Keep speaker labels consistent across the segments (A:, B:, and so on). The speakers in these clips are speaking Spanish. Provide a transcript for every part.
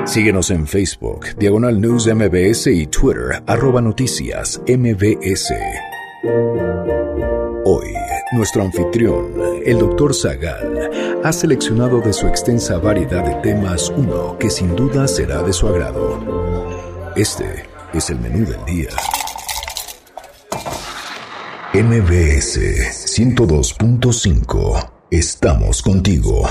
A: Síguenos en Facebook, Diagonal News MBS y Twitter, @noticias MBS. Hoy, nuestro anfitrión, el Dr. Zagal, ha seleccionado de su extensa variedad de temas uno que sin duda será de su agrado. Este es el menú del día. MBS 102.5. Estamos contigo.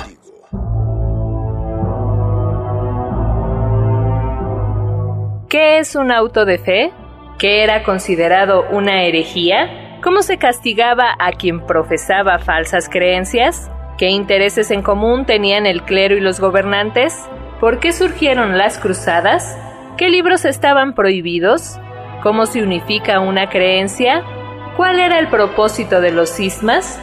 B: ¿Qué es un auto de fe? ¿Qué era considerado una herejía? ¿Cómo se castigaba a quien profesaba falsas creencias? ¿Qué intereses en común tenían el clero y los gobernantes? ¿Por qué surgieron las cruzadas? ¿Qué libros estaban prohibidos? ¿Cómo se unifica una creencia? ¿Cuál era el propósito de los cismas?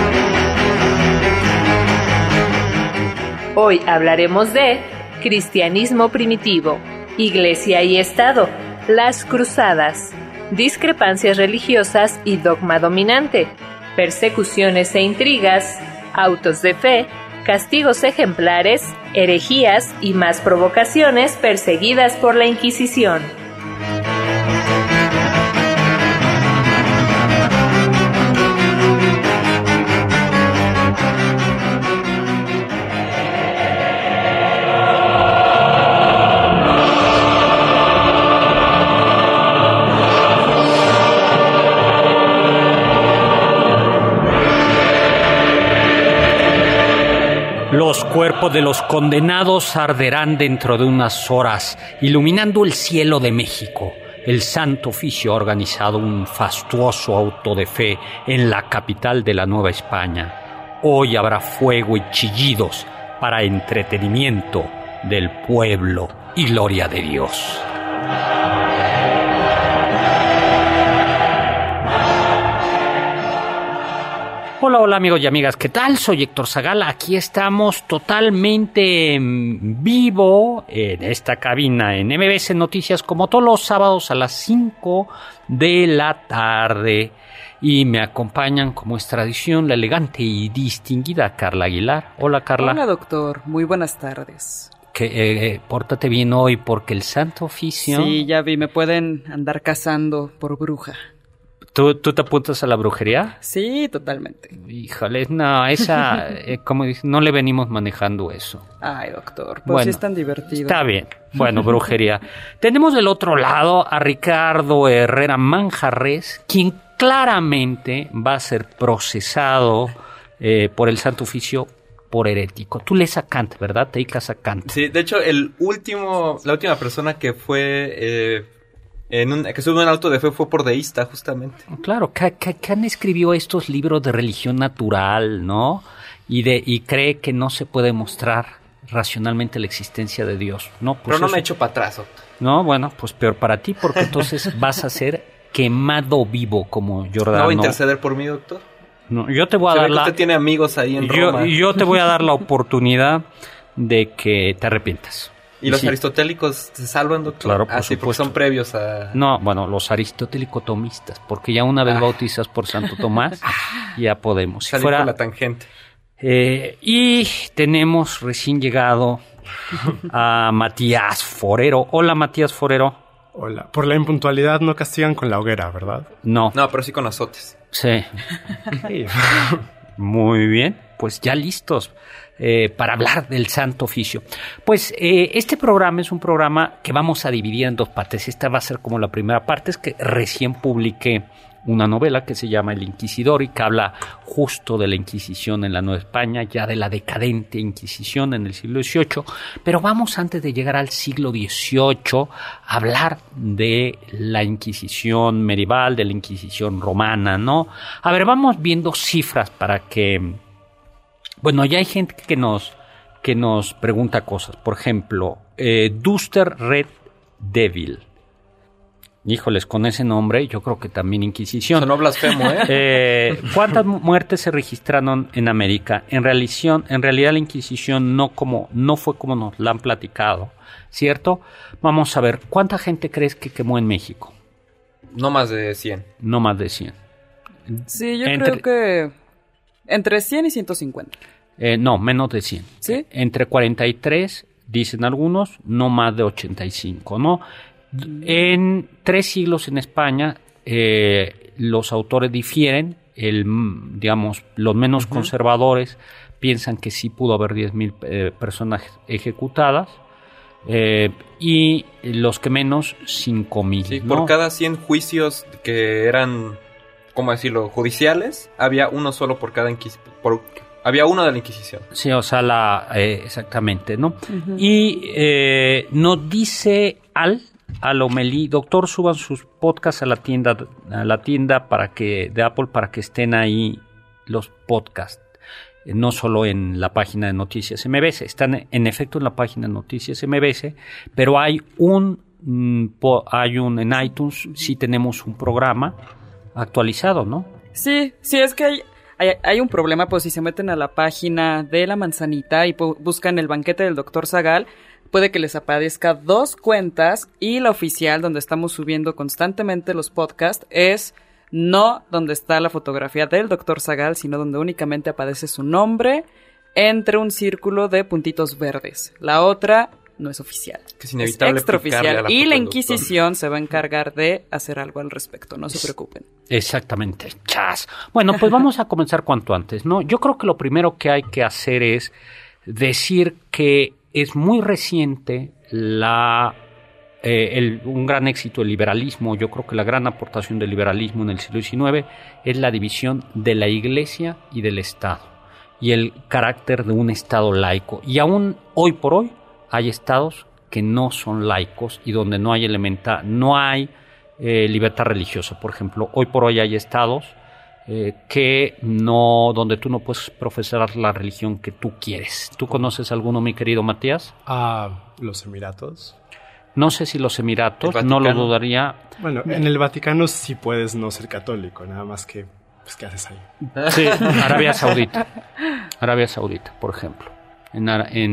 B: Hoy hablaremos de cristianismo primitivo, Iglesia y Estado, las cruzadas, discrepancias religiosas y dogma dominante, persecuciones e intrigas, autos de fe, castigos ejemplares, herejías y más provocaciones perseguidas por la Inquisición.
C: Los cuerpos de los condenados arderán dentro de unas horas, iluminando el cielo de México. El Santo Oficio ha organizado un fastuoso auto de fe en la capital de la Nueva España. Hoy habrá fuego y chillidos para entretenimiento del pueblo y gloria de Dios. Hola amigos y amigas, ¿qué tal? Soy Héctor Zagal, aquí estamos totalmente en vivo en esta cabina en MBS Noticias como todos los sábados a las 5 de la tarde y me acompañan como es tradición la elegante y distinguida Carla Aguilar. Hola Carla.
D: Hola doctor, muy buenas tardes.
C: Pórtate bien hoy porque el Santo Oficio...
D: Sí, ya vi, me pueden andar cazando por bruja.
C: ¿Tú te apuntas a la brujería?
D: Sí, totalmente.
C: Híjole, no, esa, como dice, no le venimos manejando eso.
D: Ay, doctor, pues
C: bueno,
D: sí es tan divertido.
C: Está bien, bueno, brujería. Tenemos del otro lado a Ricardo Herrera Manjarres, quien claramente va a ser procesado por el Santo Oficio por herético. Tú lees a Kant, ¿verdad? Te dedicas a Kant.
E: Sí, de hecho, la última persona que fue... que sube un auto de fe fue por deísta, justamente.
C: Claro, Kant escribió estos libros de religión natural, ¿no? Y cree que no se puede mostrar racionalmente la existencia de Dios, ¿no? Pues
E: pero no
C: eso,
E: me echo para atrás, doctor.
C: No, bueno, pues peor para ti, porque entonces vas a ser quemado vivo como Giordano.
E: ¿No va a interceder por mí, doctor?
C: No, yo te voy a dar
E: usted tiene amigos ahí en Roma.
C: Yo te voy a dar la oportunidad de que te arrepientas.
E: ¿Y los aristotélicos se salvan, doctor?
C: Claro, por
E: sí, porque
C: supuesto.
E: son previos a...
C: No, bueno, los aristotélico-tomistas, porque ya una vez bautizas por Santo Tomás, ya podemos.
E: Salir por la tangente.
C: Y tenemos recién llegado a Matías Forero. Hola, Matías Forero.
F: Hola. Por la impuntualidad no castigan con la hoguera, ¿verdad?
C: No.
E: No, pero sí con azotes.
C: Sí. Muy bien, pues ya listos. Para hablar del Santo Oficio. Pues este programa es un programa que vamos a dividir en dos partes. Esta va a ser como la primera parte, es que recién publiqué una novela que se llama El Inquisidor y que habla justo de la Inquisición en la Nueva España, ya de la decadente Inquisición en el siglo XVIII, pero vamos antes de llegar al siglo XVIII a hablar de la Inquisición medieval, de la Inquisición romana, ¿no? A ver, vamos viendo cifras para que... Bueno, ya hay gente que nos pregunta cosas. Por ejemplo, Duster Red Devil. Híjoles, con ese nombre, yo creo que también Inquisición.
E: Sonó blasfemo, ¿eh?
C: ¿Cuántas muertes se registraron en América? En realidad la Inquisición no fue como nos la han platicado, ¿cierto? Vamos a ver, ¿cuánta gente crees que quemó en México?
E: No más de 100.
C: No más de 100.
D: Sí, yo creo que entre 100 y 150.
C: No, menos de 100.
D: ¿Sí?
C: Entre 43 dicen algunos, no más de 85, ¿no? En 3 siglos en España, los autores difieren, digamos, los menos conservadores piensan que sí pudo haber 10.000 personas ejecutadas, y los que menos 5.000.
E: Sí,
C: ¿no?
E: Por cada 100 juicios que eran, ¿cómo decirlo?, judiciales, había uno solo por cada había uno de la Inquisición.
C: Sí, o sea, exactamente, ¿no? Y nos dice Lomelí, doctor, suban sus podcasts a la tienda de Apple para que estén ahí los podcasts. No solo en la página de Noticias MBS, están en efecto en la página de Noticias MBS, pero hay en iTunes sí tenemos un programa actualizado, ¿no?
D: Sí, es que hay un problema, pues si se meten a la página de La Manzanita y buscan el banquete del Dr. Zagal, puede que les aparezca 2 cuentas, y la oficial, donde estamos subiendo constantemente los podcasts, es no donde está la fotografía del Dr. Zagal, sino donde únicamente aparece su nombre entre un círculo de puntitos verdes. La otra no es oficial.
E: Que es inevitable,
D: es extraoficial,
E: a
D: y la
E: del
D: Inquisición se va a encargar de hacer algo al respecto, no se preocupen.
C: Exactamente. ¡Chas! Bueno, pues vamos a comenzar cuanto antes, ¿no? Yo creo que lo primero que hay que hacer es decir que es muy reciente un gran éxito del liberalismo. Yo creo que la gran aportación del liberalismo en el siglo XIX es la división de la Iglesia y del Estado, y el carácter de un Estado laico. Y aún hoy por hoy hay estados que no son laicos y donde no hay libertad religiosa. Por ejemplo, hoy por hoy hay estados donde tú no puedes profesar la religión que tú quieres. ¿Tú conoces alguno, mi querido Matías?
F: Los Emiratos.
C: No sé si los Emiratos, no lo dudaría.
F: Bueno, en el Vaticano sí puedes no ser católico, nada más que, pues, ¿qué haces ahí?
C: Sí, Arabia Saudita, por ejemplo. En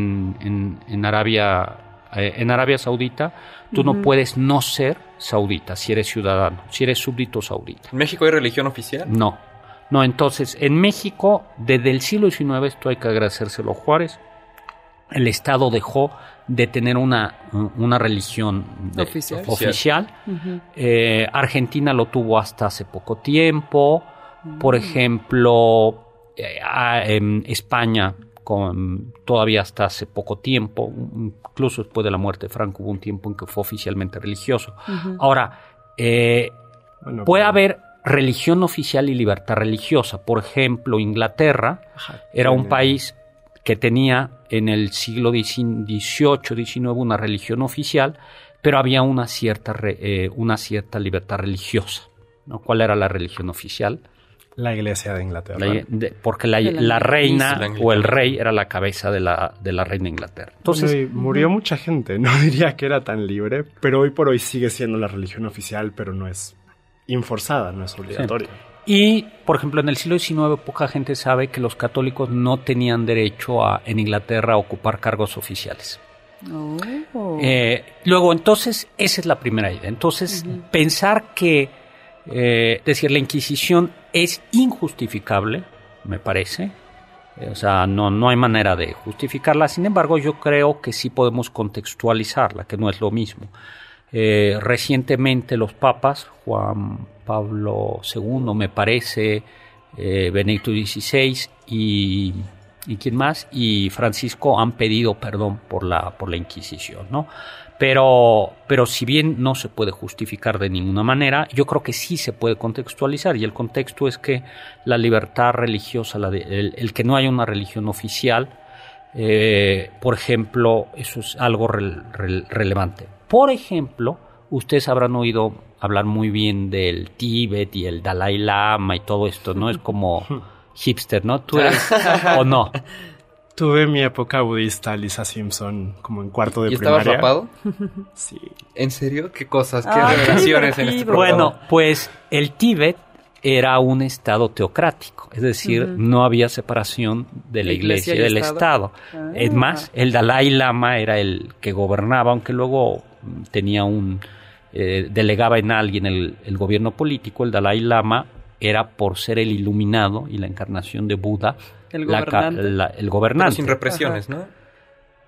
C: Arabia Saudita tú no puedes no ser saudita si eres ciudadano, si eres súbdito saudita.
E: ¿En México hay religión oficial?
C: No, entonces en México desde el siglo XIX, esto hay que agradecérselo a Juárez, el Estado dejó de tener una religión oficial. Argentina lo tuvo hasta hace poco tiempo. Por ejemplo, España todavía hasta hace poco tiempo, incluso después de la muerte de Franco, hubo un tiempo en que fue oficialmente religioso. Ahora, puede haber religión oficial y libertad religiosa. Por ejemplo, Inglaterra era un país que tenía en el siglo XVIII, XIX una religión oficial, pero había una cierta libertad religiosa, ¿no? ¿Cuál era la religión oficial?
F: La Iglesia de Inglaterra.
C: Porque la reina o el rey era la cabeza de la reina de Inglaterra. Entonces,
F: bueno, y murió mucha gente, no diría que era tan libre, pero hoy por hoy sigue siendo la religión oficial, pero no es enforzada, no es obligatoria. Sí.
C: Y, por ejemplo, en el siglo XIX poca gente sabe que los católicos no tenían derecho en Inglaterra a ocupar cargos oficiales. Luego, entonces, esa es la primera idea. Entonces, pensar que, decir, la Inquisición es injustificable, me parece. O sea, no hay manera de justificarla. Sin embargo, yo creo que sí podemos contextualizarla, que no es lo mismo. Recientemente los papas, Juan Pablo II, me parece, Benedicto XVI y ¿quién más? Y Francisco han pedido perdón por la Inquisición, ¿no? Pero si bien no se puede justificar de ninguna manera, yo creo que sí se puede contextualizar, y el contexto es que la libertad religiosa, el que no haya una religión oficial, por ejemplo, eso es algo relevante. Por ejemplo, ustedes habrán oído hablar muy bien del Tíbet y el Dalai Lama y todo esto, ¿no? Es como hipster, ¿no? ¿Tú eres o no?
F: Tuve mi época budista, Lisa Simpson, como en cuarto de primaria.
E: ¿Y estabas rapado?
F: Sí.
E: ¿En serio? ¿Qué cosas? ¿Qué revelaciones en este programa?
C: Bueno, pues el Tíbet era un estado teocrático, es decir, no había separación de la iglesia y del Estado. Es más, el Dalai Lama era el que gobernaba, aunque luego tenía delegaba en alguien el gobierno político. El Dalai Lama era, por ser el iluminado y la encarnación de Buda, el gobernante.
E: Pero sin represiones, ¿no?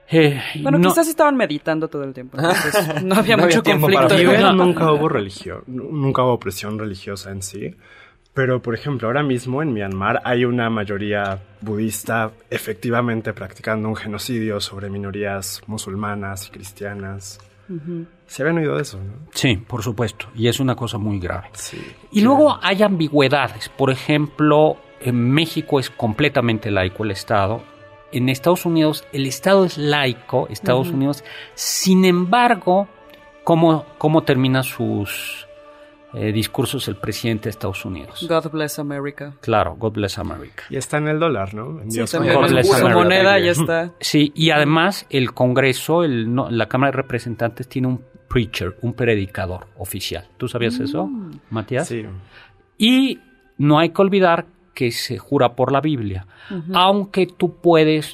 D: Bueno,
C: no-
D: quizás estaban meditando todo el tiempo, entonces no había
E: No
D: mucho
E: había tiempo
D: conflicto.
E: para
F: Tíbet
C: No.
F: nunca hubo religión, nunca hubo opresión religiosa en sí. Pero, por ejemplo, ahora mismo en Myanmar hay una mayoría budista efectivamente practicando un genocidio sobre minorías musulmanas y cristianas. ¿Se habían oído de eso, no?
C: Sí, por supuesto, y es una cosa muy grave.
F: Sí.
C: Y luego hay ambigüedades. Por ejemplo, en México es completamente laico el Estado. En Estados Unidos el Estado es laico, Estados Unidos. Sin embargo, ¿cómo termina sus discursos el presidente de Estados Unidos?
D: God bless America.
C: Claro, God bless America.
F: Y está en el dólar, ¿no? En
D: Sí,
F: Dios
D: también
C: God
F: con-
C: bless
D: su
C: America.
D: moneda ya está.
C: Sí, y además el Congreso, la Cámara de Representantes tiene un preacher, un predicador oficial. ¿Tú sabías eso, Matías?
F: Sí.
C: Y no hay que olvidar que se jura por la Biblia. Aunque tú puedes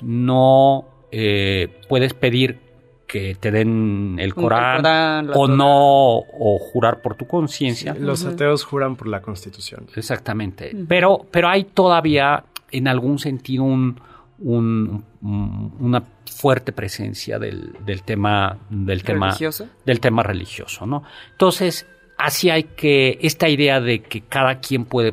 C: pedir que te den el Corán,
D: Corán, la
C: o
D: Torá.
C: no, o jurar por tu conciencia.
F: Los ateos juran por la Constitución.
C: Exactamente. Pero hay todavía, en algún sentido, una fuerte presencia del tema
D: ¿Religioso?
C: del tema religioso, ¿no? Entonces, así hay que esta idea de que cada quien puede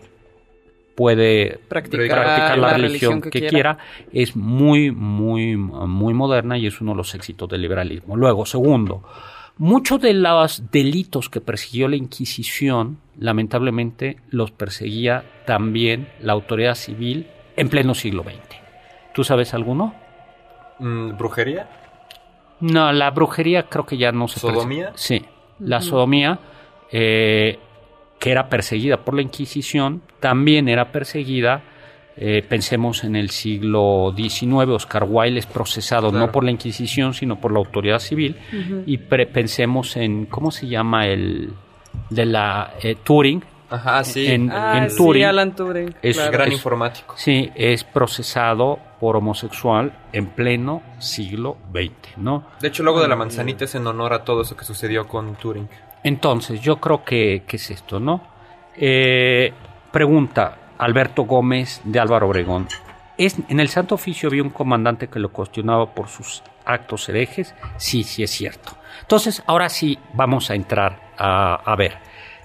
C: practicar la religión que quiera es muy moderna y es uno de los éxitos del liberalismo. Luego, segundo, muchos de los delitos que persiguió la Inquisición, lamentablemente, los perseguía también la autoridad civil en pleno siglo XX. ¿Tú sabes alguno?
E: ¿Brujería?
C: No, la brujería creo que ya no se
E: ¿Sodomía?
C: Sí, la sodomía, que era perseguida por la Inquisición, también era perseguida, pensemos en el siglo XIX, Oscar Wilde es procesado
E: Claro.
C: no por la Inquisición, sino por la autoridad civil, y pensemos en, ¿cómo se llama el de la Turing?
E: Ajá, sí.
C: En
D: Sí,
C: Turing.
D: Alan Turing.
C: Es
D: claro.
E: Gran informático.
C: Sí, es procesado por homosexual en pleno siglo XX, ¿no?
E: De hecho, el logo de la manzanita es en honor a todo eso que sucedió con Turing.
C: Entonces, yo creo que es esto, ¿no? Pregunta Alberto Gómez de Álvaro Obregón. ¿En el Santo Oficio había un comandante que lo cuestionaba por sus actos herejes? Sí es cierto. Entonces, ahora sí vamos a entrar a ver.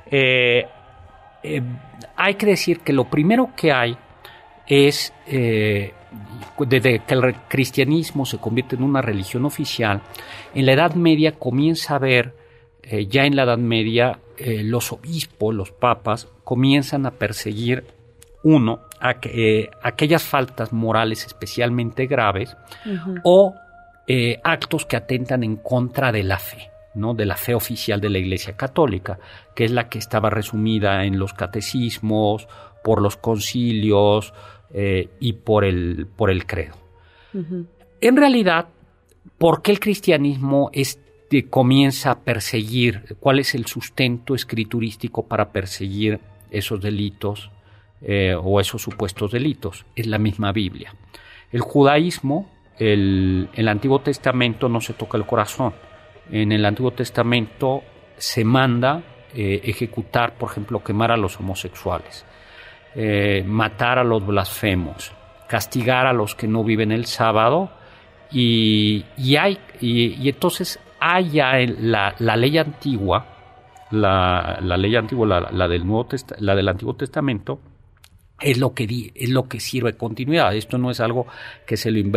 C: Hay que decir que lo primero que hay es, desde que el cristianismo se convierte en una religión oficial, en la Edad Media comienza a haber, ya en la Edad Media, los obispos, los papas, comienzan a perseguir, aquellas faltas morales especialmente graves o actos que atentan en contra de la fe, ¿no? De la fe oficial de la Iglesia Católica, que es la que estaba resumida en los catecismos, por los concilios y por el credo. En realidad, ¿por qué el cristianismo comienza a perseguir? ¿Cuál es el sustento escriturístico para perseguir esos delitos o esos supuestos delitos? Es la misma Biblia. El judaísmo, el Antiguo Testamento no se toca el corazón. En el Antiguo Testamento se manda ejecutar, por ejemplo, quemar a los homosexuales, matar a los blasfemos, castigar a los que no viven el sábado, y entonces hay ya la ley antigua, la ley antigua, la del Antiguo Testamento, es lo que sirve de continuidad. Esto no es algo que se lo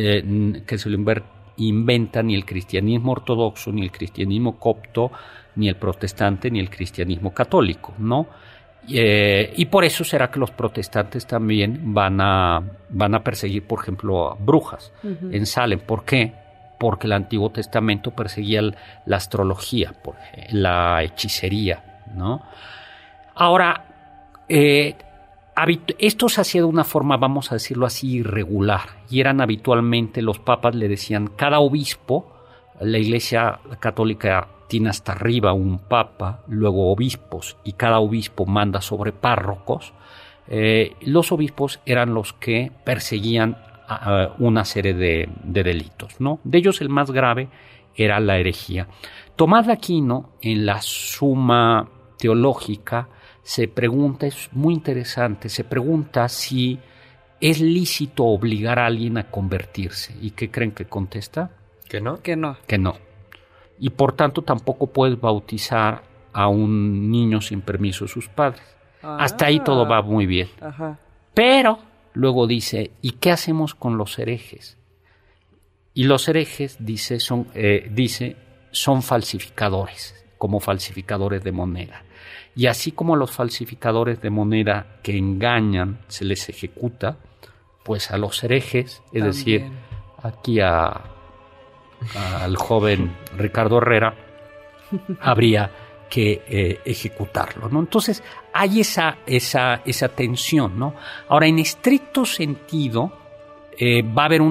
C: inventa ni el cristianismo ortodoxo, ni el cristianismo copto, ni el protestante, ni el cristianismo católico, ¿no? Y por eso será que los protestantes también van a perseguir, por ejemplo, a brujas en Salem. ¿Por qué? Porque el Antiguo Testamento perseguía la astrología, la hechicería, ¿no? Ahora, esto se hacía de una forma, vamos a decirlo así, irregular, y eran habitualmente, los papas le decían, cada obispo, la Iglesia Católica tiene hasta arriba un papa, luego obispos, y cada obispo manda sobre párrocos. Los obispos eran los que perseguían una serie de delitos, ¿no? De ellos el más grave era la herejía. Tomás de Aquino, en la Suma Teológica, se pregunta, es muy interesante, se pregunta si ¿es lícito obligar a alguien a convertirse? ¿Y qué creen que contesta?
E: ¿Que no?
D: Que no.
C: Que no. Y por tanto tampoco puedes bautizar a un niño sin permiso de sus padres. Hasta ahí todo va muy bien.
D: Ajá.
C: Pero luego dice, ¿y qué hacemos con los herejes? Y los herejes, dice, son falsificadores, como falsificadores de moneda. Y así como los falsificadores de moneda que engañan se les ejecuta, pues a los herejes, es decir, aquí al joven Ricardo Herrera, habría que ejecutarlo, ¿no? Entonces hay esa tensión, ¿no? Ahora, en estricto sentido, va a haber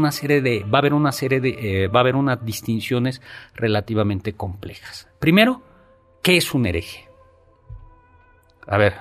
C: unas distinciones relativamente complejas. Primero, ¿qué es un hereje? A ver.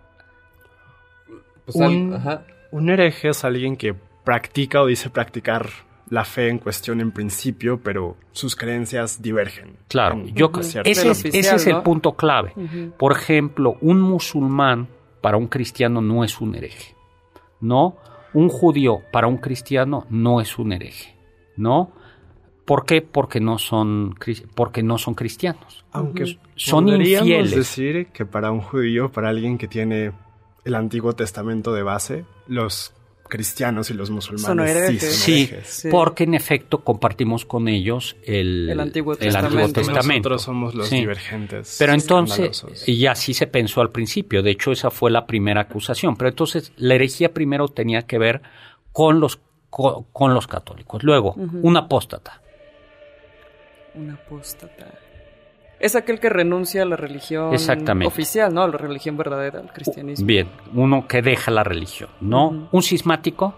E: Pues
F: un hereje es alguien que practica o dice practicar la fe en cuestión en principio, pero sus creencias divergen.
C: Claro, ese es el punto clave.
D: Uh-huh.
C: Por ejemplo, un musulmán para un cristiano no es un hereje, ¿no? Un judío para un cristiano no es un hereje, ¿no? ¿Por qué? Porque no son cristianos.
F: Aunque
C: son
F: podríamos
C: infieles.
F: decir que para un judío, para alguien que tiene el Antiguo Testamento de base, los cristianos y los musulmanes
C: sí, porque en efecto compartimos con ellos el Antiguo Testamento.
F: Nosotros somos los divergentes.
C: Pero entonces, y así se pensó al principio, de hecho esa fue la primera acusación, pero entonces la herejía primero tenía que ver con los católicos, luego un apóstata.
D: Un apóstata. Es aquel que renuncia a la religión oficial, ¿no? A la religión verdadera, al cristianismo.
C: Bien, uno que deja la religión, ¿no? ¿Un cismático?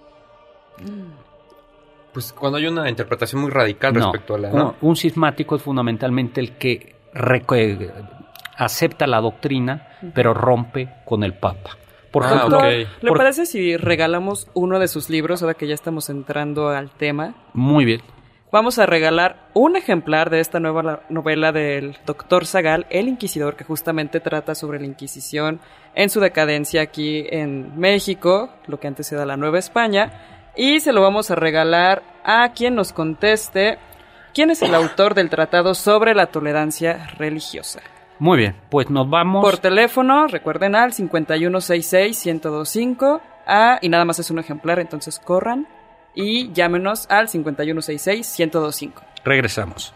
E: Pues cuando hay una interpretación muy radical respecto a la...
C: No, un cismático es fundamentalmente el que acepta la doctrina, pero rompe con el Papa.
D: Por ejemplo, ¿le parece si regalamos uno de sus libros ahora que ya estamos entrando al tema?
C: Muy bien.
D: Vamos a regalar un ejemplar de esta nueva novela del Dr. Zagal, El Inquisidor, que justamente trata sobre la Inquisición en su decadencia aquí en México, lo que antes era la Nueva España, y se lo vamos a regalar a quien nos conteste quién es el autor del Tratado sobre la Tolerancia Religiosa.
C: Muy bien, pues nos vamos...
D: Por teléfono, recuerden, al 5166-1025, y nada más es un ejemplar, entonces corran. Y llámenos al 5166-1025.
C: Regresamos.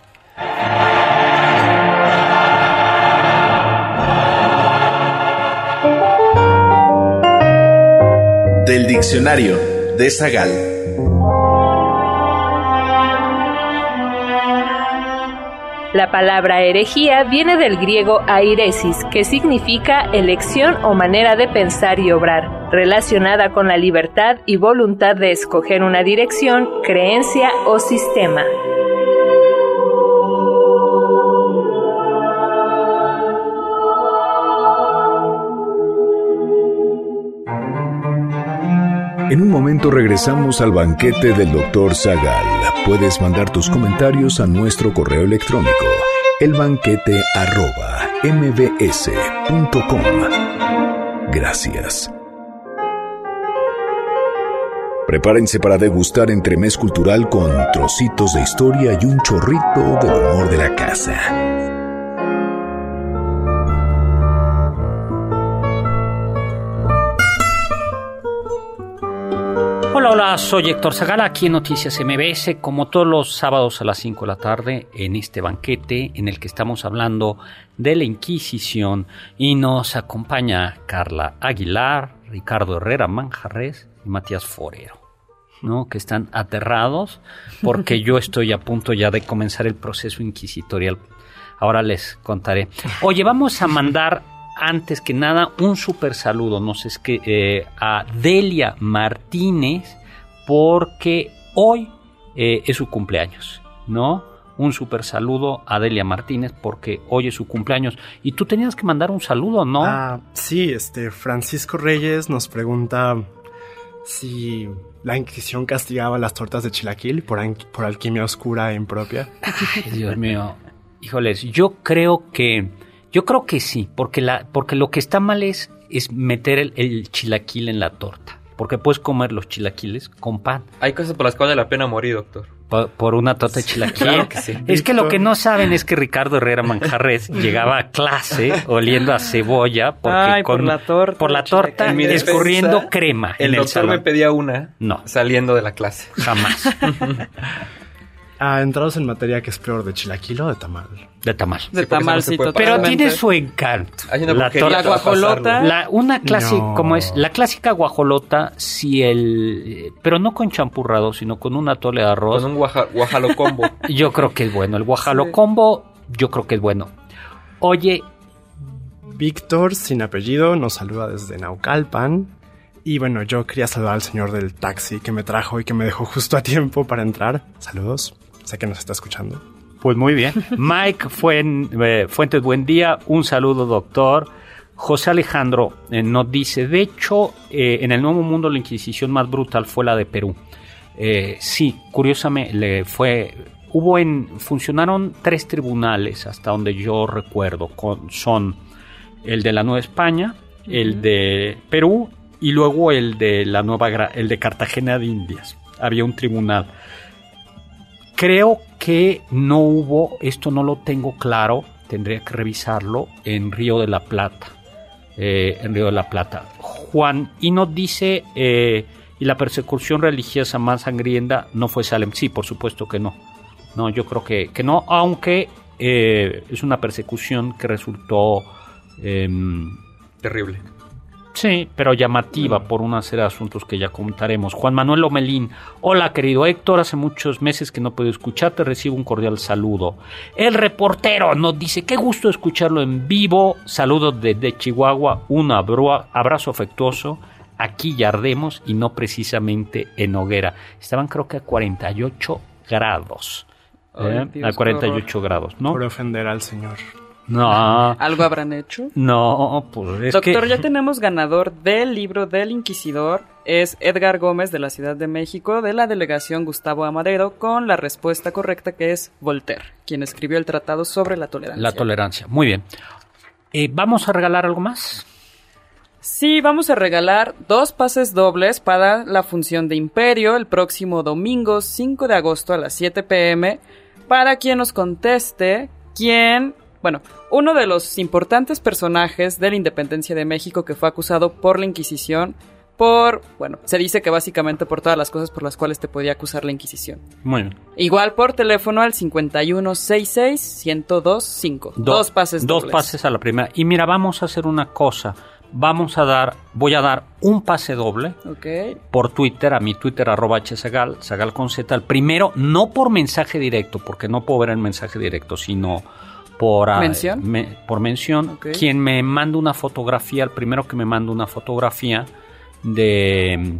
G: Del diccionario de Zagal.
B: La palabra herejía viene del griego airesis, que significa elección o manera de pensar y obrar, relacionada con la libertad y voluntad de escoger una dirección, creencia o sistema.
A: En un momento regresamos al banquete del Dr. Zagal. Puedes mandar tus comentarios a nuestro correo electrónico, elbanquete@mbs.com. Gracias. Prepárense para degustar entremés cultural con trocitos de historia y un chorrito del humor de la casa.
C: Hola, soy Héctor Zagal, aquí en Noticias MBS, como todos los sábados a las 5 de la tarde, en este banquete en el que estamos hablando de la Inquisición, y nos acompaña Carla Aguilar, Ricardo Herrera Manjarres y Matías Forero, ¿no? Que están aterrados porque yo estoy a punto ya de comenzar el proceso inquisitorial. Ahora les contaré. Oye, vamos a mandar antes que nada un súper saludo, no sé, a Delia Martínez, porque hoy es su cumpleaños, ¿no? Un súper saludo a Delia Martínez porque hoy es su cumpleaños. Y tú tenías que mandar un saludo, ¿no?
F: Sí, Francisco Reyes nos pregunta si la Inquisición castigaba las tortas de chilaquil por alquimia oscura e impropia.
C: Ay, Dios mío. Híjoles, yo creo que sí, porque lo que está mal es meter el chilaquil en la torta. porque puedes comer los chilaquiles con pan.
E: Hay cosas por las que vale la pena morir, doctor.
C: Por una torta de chilaquil.
E: Claro que sí.
C: Es que lo que no saben es que Ricardo Herrera Manjarres llegaba a clase oliendo a cebolla porque
D: por la torta.
C: por la torta
E: En mi
C: escurriendo
E: defensa,
C: crema en
E: El
C: el
E: doctor
C: salón.
E: me pedía una
C: No.
E: saliendo de la clase.
C: Jamás.
F: Entrados en materia, ¿que es peor, de chilaquil o de tamal?
C: De tamal.
D: De
E: Sí, porque eso no se
D: tamalcito.
E: puede
C: Pero
E: totalmente.
C: tiene su encanto.
E: Hay una
C: La
E: porquería
C: torta-
D: La guajolota.
C: Una clase,
F: No.
C: como es, la clásica guajolota, pero no con champurrado, sino con un atole de arroz.
E: Con un guajalocombo.
C: Yo creo que es bueno. El guajalo
D: Sí.
C: combo, yo creo que es bueno. Oye,
F: Víctor, sin apellido, nos saluda desde Naucalpan. Y bueno, yo quería saludar al señor del taxi que me trajo y que me dejó justo a tiempo para entrar. Saludos, sé que nos está escuchando.
C: pues muy bien. Mike Fuentes, buen día. Un saludo, doctor. José Alejandro nos dice, de hecho, en el Nuevo Mundo la Inquisición más brutal fue la de Perú. Sí, curiosamente, funcionaron 3 tribunales, hasta donde yo recuerdo. Son el de la Nueva España, el de Perú y luego el de Cartagena de Indias. Había un tribunal. Creo que no hubo, esto no lo tengo claro, tendría que revisarlo, en Río de la Plata. Juan, y nos dice, y la persecución religiosa más sangrienta no fue Salem. Sí, por supuesto que no. No, yo creo que no, aunque es una persecución que resultó...
E: Terrible.
C: Sí, pero llamativa por una serie de asuntos que ya comentaremos. Juan Manuel Lomelín. Hola, querido Héctor. Hace muchos meses que no puedo escucharte. Recibo un cordial saludo. El reportero nos dice, qué gusto escucharlo en vivo. Saludos desde Chihuahua. Un abrazo afectuoso. Aquí ya ardemos y no precisamente en hoguera. Estaban creo que a 48 grados.
D: Ay, Dios,
C: a 48 grados, ¿no?
F: Por ofender al señor.
C: No,
D: ¿Algo habrán hecho?
C: no, pues es
D: Doctor,
C: que...
D: ya tenemos ganador del libro del Inquisidor. Es Edgar Gómez, de la Ciudad de México, de la delegación Gustavo Amadero, con la respuesta correcta, que es Voltaire, quien escribió el tratado sobre la tolerancia.
C: La tolerancia, muy bien. ¿Vamos a regalar algo más?
D: Sí, vamos a regalar 2 pases dobles para la función de Imperio el próximo domingo 5 de agosto a las 7 p.m. para quien nos conteste uno de los importantes personajes de la independencia de México que fue acusado por la Inquisición se dice que básicamente por todas las cosas por las cuales te podía acusar la Inquisición.
C: Muy bien.
D: Igual por teléfono al 5166-1025. 2 pases dobles.
C: 2 pases a la primera. Y mira, vamos a hacer una cosa. Voy a dar un pase doble
D: Ok.
C: por Twitter, a mi Twitter, @hsagal, Sagal con Z. El primero, no por mensaje directo, porque no puedo ver el mensaje directo, sino por
D: ¿Mención?
C: Por mención.
D: Ok.
C: Quien me manda una fotografía, el primero que me manda una fotografía de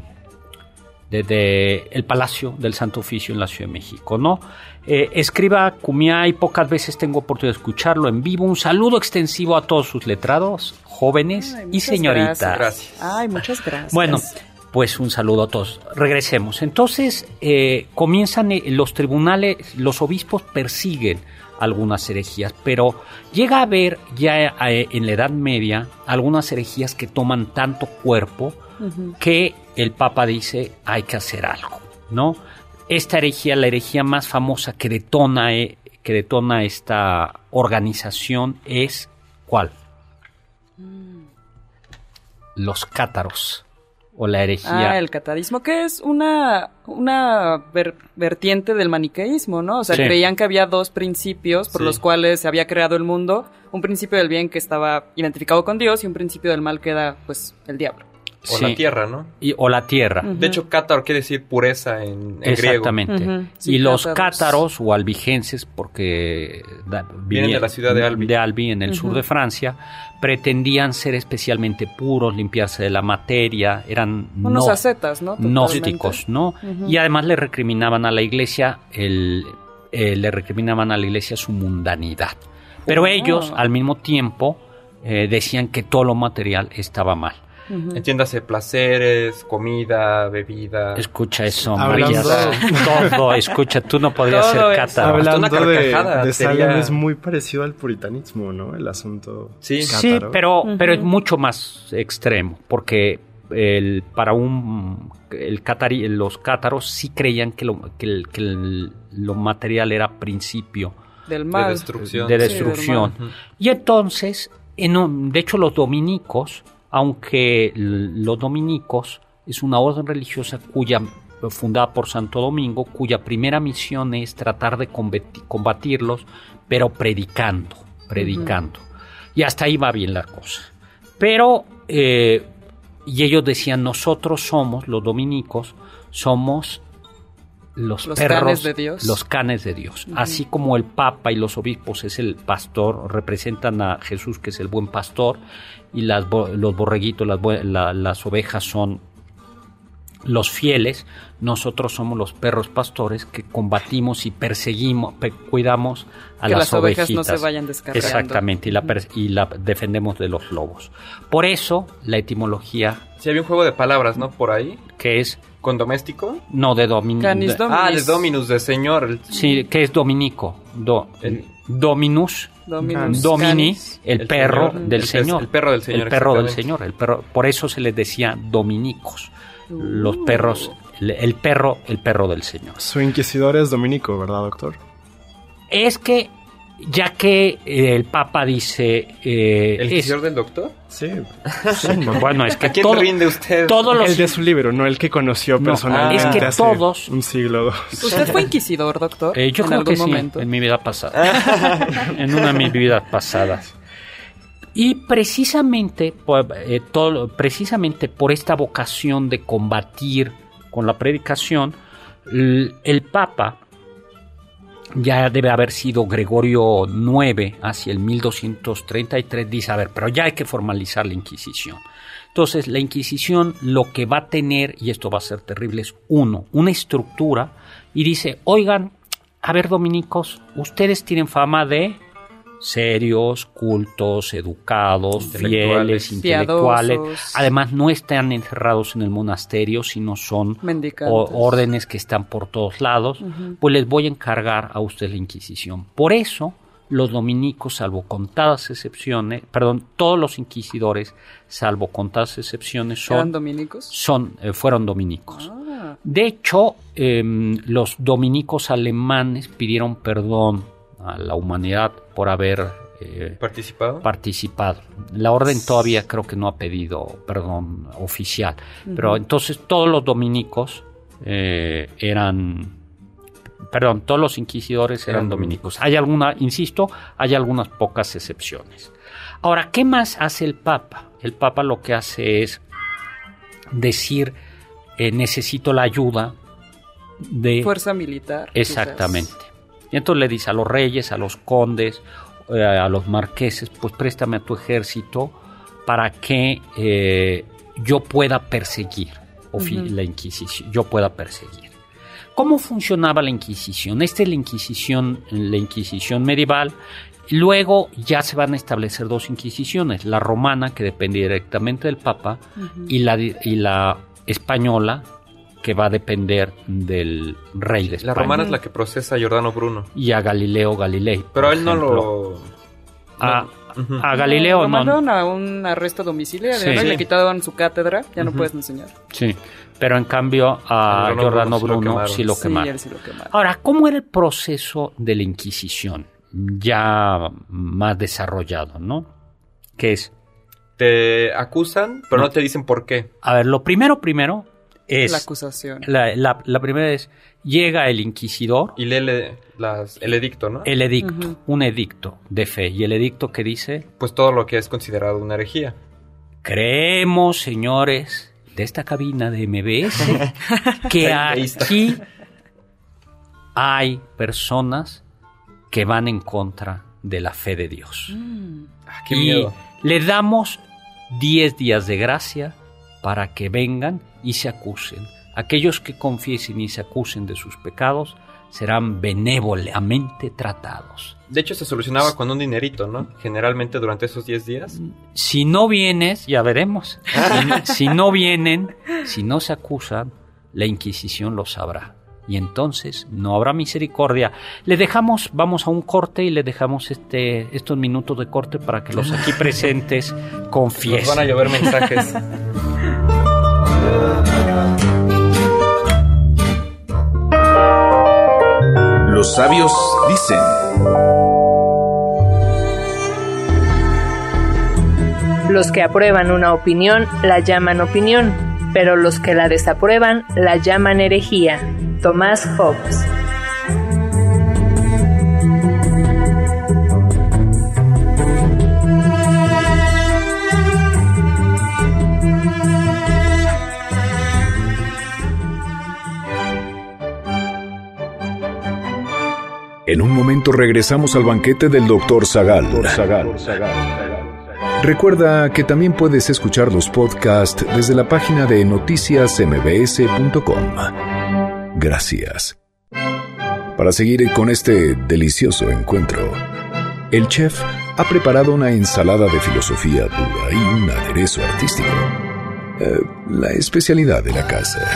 C: el Palacio del Santo Oficio en la Ciudad de México, ¿no? Escriba Cumiay, pocas veces tengo oportunidad de escucharlo en vivo. Un saludo extensivo a todos sus letrados, jóvenes
D: Ay,
C: y
D: muchas
C: señoritas.
E: Gracias.
D: Ay, muchas gracias.
C: Bueno, pues un saludo a todos. Regresemos. Entonces, comienzan los tribunales, los obispos persiguen algunas herejías, pero llega a haber ya en la Edad Media algunas herejías que toman tanto cuerpo que el Papa dice hay que hacer algo, ¿no? Esta herejía, la herejía más famosa que detona esta organización es ¿cuál? Los cátaros, o la herejía.
D: El catarismo, que es una vertiente del maniqueísmo, ¿no? O sea,
C: Sí.
D: creían que había 2 principios por
E: Sí.
D: los cuales se había creado el mundo. Un principio del bien que estaba identificado con Dios y un principio del mal que era, pues, el diablo.
E: O
C: Sí.
E: la tierra, ¿no?
C: O la tierra.
E: De hecho, cátar quiere decir pureza en griego.
C: Exactamente.
D: Ujú. Sí,
C: Y los
D: cátaros.
C: cátaros o albigenses, porque
E: Vienen de la ciudad de Albi.
C: En el sur de Francia, pretendían ser especialmente puros, limpiarse de la materia, eran
D: Unos ascetas, ¿no? Totalmente.
C: gnósticos, ¿no? Y además le recriminaban a la iglesia su mundanidad. Pero ellos, al mismo tiempo, decían que todo lo material estaba mal.
E: Entiéndase, placeres, comida, bebida.
C: Escucha eso,
F: Hablando-
C: María. Todo, escucha, tú no podrías
D: Todo
C: ser
D: eso.
C: cátaro.
E: Hasta
F: Hablando
E: una carcajada
F: de
E: sería-
F: Salem, es muy parecido al puritanismo, ¿no? El asunto
E: Sí.
C: Sí,
F: cátaro.
C: pero es mucho más extremo, porque los cátaros sí creían que lo material era principio
D: del mal,
E: de destrucción.
C: De destrucción.
D: Sí,
C: y entonces, de hecho, los dominicos, aunque los dominicos es una orden religiosa fundada por Santo Domingo, cuya primera misión es tratar de combatirlos, pero predicando. Y hasta ahí va bien la cosa. Pero, y ellos decían, nosotros somos, los dominicos, somos los perros,
D: canes de Dios.
C: Los canes de Dios. Así como el Papa y los obispos es el pastor, representan a Jesús, que es el buen pastor, y los borreguitos, las ovejas son los fieles. Nosotros somos los perros pastores que combatimos y perseguimos, cuidamos a las ovejitas.
D: Que las ovejas no se vayan descargando.
C: Exactamente, y la defendemos de los lobos. Por eso, la etimología...
E: Sí, había un juego de palabras, ¿no? Por ahí.
C: Que es...
E: ¿Con doméstico?
C: No, de dominus.
D: Canis dominis.
E: Ah, de dominus, de señor.
C: Sí, que es dominico. Dominus. Domini,
D: canis,
C: el perro del Señor.
E: El perro del Señor.
C: El perro del Señor. Por eso se les decía dominicos. Los perros, el perro del Señor.
F: Su inquisidor es dominico, ¿verdad, doctor?
C: Es que, ya que el Papa dice...
E: ¿El inquisidor del doctor?
F: Sí.
C: Bueno, es que
E: ¿A quién rinde usted?
F: El de su libro, no el que conoció personalmente.
C: Es que
F: hace
C: todos...
F: un siglo.
D: ¿Usted fue inquisidor, doctor?
C: Yo creo que momento? Sí, en mi vida pasada. En una de mis vidas pasadas. Y precisamente por esta vocación de combatir con la predicación, el Papa, ya debe haber sido Gregorio IX, hacia el 1233, dice, a ver, pero ya hay que formalizar la Inquisición. Entonces, la Inquisición lo que va a tener, y esto va a ser terrible, es una estructura, y dice, oigan, a ver, dominicos, ustedes tienen fama de serios, cultos, educados, fieles, intelectuales.
D: Piadosos.
C: Además, no están encerrados en el monasterio, sino son órdenes que están por todos lados. Pues les voy a encargar a usted la Inquisición. Por eso, los dominicos, salvo contadas excepciones, todos los inquisidores, salvo contadas excepciones,
D: ¿eran dominicos?
C: Fueron dominicos. De hecho, los dominicos alemanes pidieron perdón a la humanidad por haber participado. La orden todavía creo que no ha pedido perdón oficial, pero entonces todos los dominicos todos los inquisidores eran dominicos. Hay algunas pocas excepciones. Ahora, ¿qué más hace el Papa? El Papa lo que hace es decir, necesito la ayuda de...
D: fuerza militar.
C: Exactamente.
D: Quizás.
C: Y entonces le dice a los reyes, a los condes, a los marqueses, pues préstame a tu ejército para que yo pueda perseguir la Inquisición, ¿Cómo funcionaba la Inquisición? Esta es la Inquisición medieval. Luego ya se van a establecer dos Inquisiciones, la romana, que depende directamente del Papa, y la española, que va a depender del rey de España.
E: La romana es la que procesa a Giordano Bruno.
C: Y a Galileo Galilei.
E: Pero él no lo...
C: A Galileo
D: lo mandaron a un arresto domiciliario, y le quitaron su cátedra, ya no puedes enseñar.
C: Sí, pero en cambio a Giordano Bruno sí lo quemaron. Ahora, ¿cómo era el proceso de la Inquisición? Ya más desarrollado, ¿no? ¿Qué es?
E: Te acusan, pero no te dicen por qué.
C: A ver, lo primero es...
D: la acusación.
C: La primera es, llega el inquisidor...
E: Y lee el edicto, ¿no?
C: El edicto, un edicto de fe. ¿Y el edicto qué dice?
E: Pues todo lo que es considerado una herejía.
C: Creemos, señores, de esta cabina de MBS, que aquí hay personas que van en contra de la fe de Dios.
E: Qué miedo.
C: Le damos 10 días de gracia para que vengan y se acusen. Aquellos que confiesen y se acusen de sus pecados serán benévolamente tratados.
E: De hecho, se solucionaba con un dinerito, ¿no? Generalmente durante esos 10 días.
C: Si no vienes, ya veremos. Si no vienen, si no se acusan, la Inquisición lo sabrá. Y entonces no habrá misericordia. Vamos a un corte y le dejamos estos minutos de corte para que los aquí presentes confiesen.
E: Nos van a llover mensajes.
G: Los sabios dicen.
B: Los que aprueban una opinión la llaman opinión, pero los que la desaprueban la llaman herejía. Tomás Hobbes.
A: En un momento regresamos al banquete del Dr. Zagal. Recuerda que también puedes escuchar los podcasts desde la página de noticiasmbs.com. Gracias. Para seguir con este delicioso encuentro, el chef ha preparado una ensalada de filosofía dura y un aderezo artístico. La especialidad de la casa.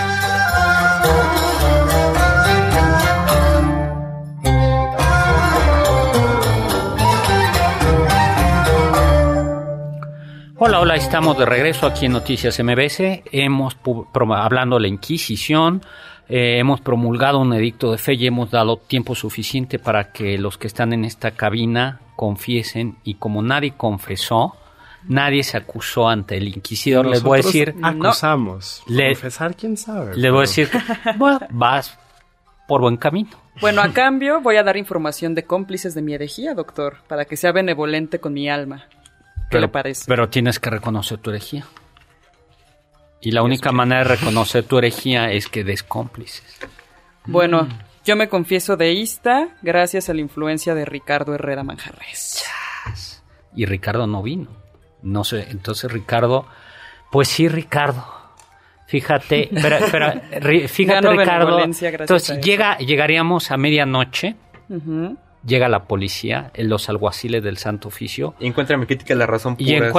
C: Hola, estamos de regreso aquí en Noticias MBS. Hablando de la Inquisición, hemos promulgado un edicto de fe y hemos dado tiempo suficiente para que los que están en esta cabina confiesen, y como nadie confesó, nadie se acusó ante el inquisidor. Les voy a decir...
F: Acusamos. Confesar, quién sabe.
C: Les voy a decir, bueno, vas por buen camino.
D: Bueno, a cambio voy a dar información de cómplices de mi herejía, doctor, para que sea benevolente con mi alma. ¿Qué le parece?
C: Pero tienes que reconocer tu herejía. Y la única manera de reconocer tu herejía es que des cómplices.
D: Bueno, yo me confieso deísta gracias a la influencia de Ricardo Herrera Manjarres.
C: Y Ricardo no vino. No sé, entonces Ricardo... Pues sí, Ricardo. Fíjate, fíjate, Ricardo. Entonces llegaríamos a medianoche... Llega la policía, los alguaciles del Santo Oficio.
E: Y encuentra mi crítica la razón pura.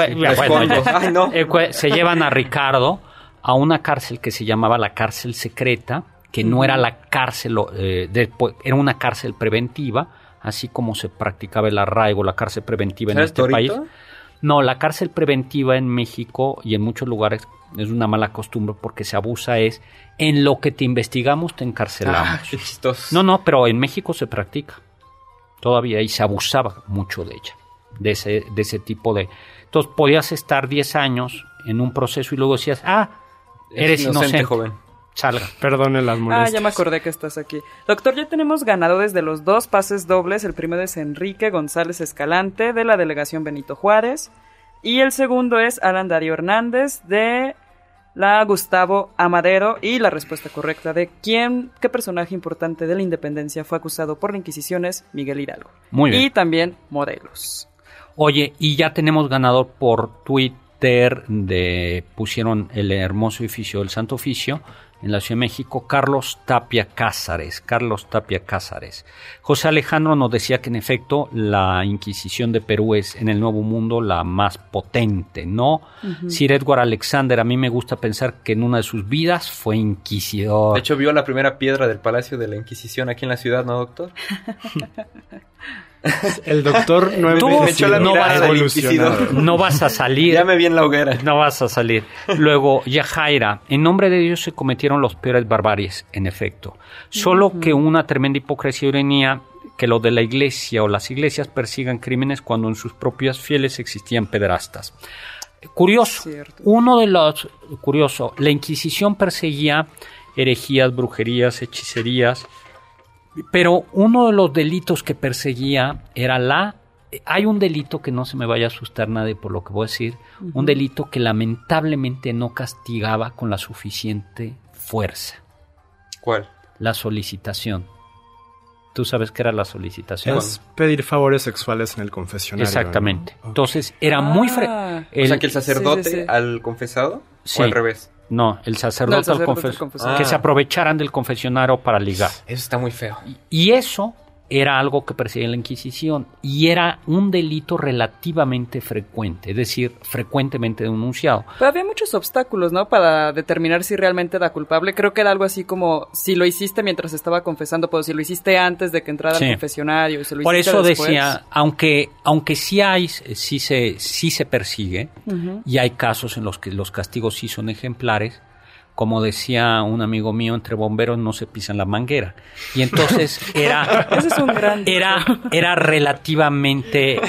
C: Se llevan a Ricardo a una cárcel que se llamaba la cárcel secreta, que no era la cárcel, era una cárcel preventiva, así como se practicaba el arraigo, la cárcel preventiva en este país. No, la cárcel preventiva en México y en muchos lugares es una mala costumbre porque se abusa en lo que te investigamos te encarcelamos.
E: Qué chistoso.
C: No, pero en México se practica. Todavía, y se abusaba mucho de ella, de ese tipo de... Entonces podías estar 10 años en un proceso y luego decías, eres inocente,
E: joven.
C: Salga.
F: Perdone las molestias.
D: Ya me acordé que estás aquí. Doctor, ya tenemos ganadores de los 2 pases dobles. El primero es Enrique González Escalante, de la delegación Benito Juárez. Y el segundo es Alan Darío Hernández, de la Gustavo Amadero. Y la respuesta correcta de qué personaje importante de la independencia fue acusado por la Inquisición es Miguel Hidalgo.
C: Muy bien.
D: Y también Morelos.
C: Oye, y ya tenemos ganador por Twitter, pusieron el hermoso oficio del Santo Oficio en la Ciudad de México, Carlos Tapia Cázares. José Alejandro nos decía que en efecto la Inquisición de Perú es en el Nuevo Mundo la más potente, ¿no? Sir Edward Alexander, a mí me gusta pensar que en una de sus vidas fue inquisidor.
E: De hecho, vio la primera piedra del Palacio de la Inquisición aquí en la ciudad, ¿no, doctor?
F: El doctor no
C: vas a salir.
E: Ya me vi en la hoguera.
C: No vas a salir. Luego, Yajaira, en nombre de Dios se cometieron los peores barbaries, en efecto. Solo que una tremenda hipocresía y ironía que lo de la iglesia o las iglesias persigan crímenes cuando en sus propias fieles existían pederastas. Curioso, la Inquisición perseguía herejías, brujerías, hechicerías. Pero uno de los delitos que perseguía era hay un delito que no se me vaya a asustar nadie por lo que voy a decir, un delito que lamentablemente no castigaba con la suficiente fuerza.
E: ¿Cuál?
C: La solicitación. ¿Tú sabes qué era la solicitación?
F: Es pedir favores sexuales en el confesionario.
C: Exactamente.
F: ¿No?
C: Entonces era muy...
E: O sea, que el sacerdote al confesado,
C: sí.
E: ¿O al revés?
C: No, el sacerdote al confesionario. Que se aprovecharan del confesionario para ligar.
E: Eso está muy feo.
C: Y eso era algo que perseguía la Inquisición y era un delito relativamente frecuente, es decir, frecuentemente denunciado.
D: Pero había muchos obstáculos, ¿no? Para determinar si realmente era culpable. Creo que era algo así como si lo hiciste mientras estaba confesando, pero si lo hiciste antes de que entrara al confesionario. Si lo
C: por
D: hiciste
C: eso
D: después.
C: Decía, aunque sí se persigue y hay casos en los que los castigos sí son ejemplares, como decía un amigo mío, entre bomberos no se pisan la manguera. Y entonces era
D: Ese es un gran...
C: era relativamente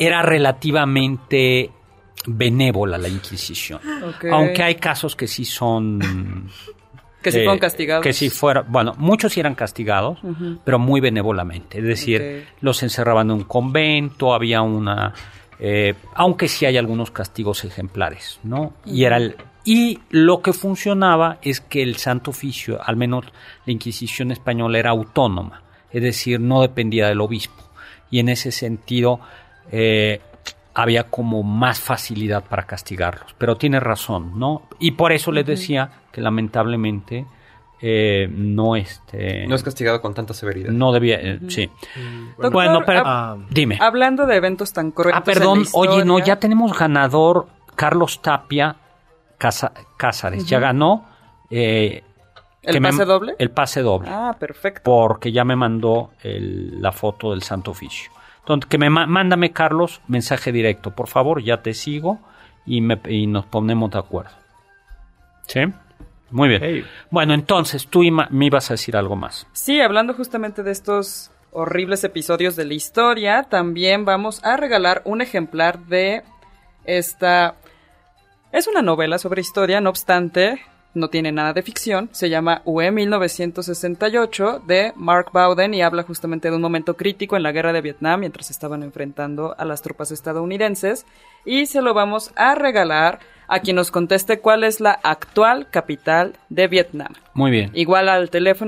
C: benévola la Inquisición.
D: Okay.
C: Aunque hay casos que sí son...
D: Que sí fueron castigados.
C: Que sí fueron, bueno, muchos sí eran castigados, pero muy benévolamente. Es decir, los encerraban en un convento, había una... aunque sí hay algunos castigos ejemplares, ¿no? Y lo que funcionaba es que el Santo Oficio, al menos la Inquisición española, era autónoma, es decir, no dependía del obispo. Y en ese sentido había como más facilidad para castigarlos. Pero tiene razón, ¿no? Y por eso les decía que lamentablemente no es
E: castigado con tanta severidad.
C: No debía, sí.
D: Doctor,
C: bueno, pero dime.
D: Hablando de eventos tan cruentos
C: perdón,
D: en la historia,
C: oye, no, ya tenemos ganador, Carlos Tapia Cázares. Ya ganó.
D: ¿El pase doble?
C: El pase doble.
D: Ah, perfecto.
C: Porque ya me mandó la foto del Santo Oficio. Entonces, mándame, Carlos, mensaje directo. Por favor, ya te sigo y nos ponemos de acuerdo. ¿Sí? Muy bien.
F: Hey.
C: Bueno, entonces, tú me ibas a decir algo más.
D: Sí, hablando justamente de estos horribles episodios de la historia, también vamos a regalar un ejemplar de esta... Es una novela sobre historia, no obstante, no tiene nada de ficción. Se llama UE 1968 de Mark Bowden y habla justamente de un momento crítico en la guerra de Vietnam mientras estaban enfrentando a las tropas estadounidenses. Y se lo vamos a regalar a quien nos conteste cuál es la actual capital de Vietnam.
C: Muy bien.
D: Igual al teléfono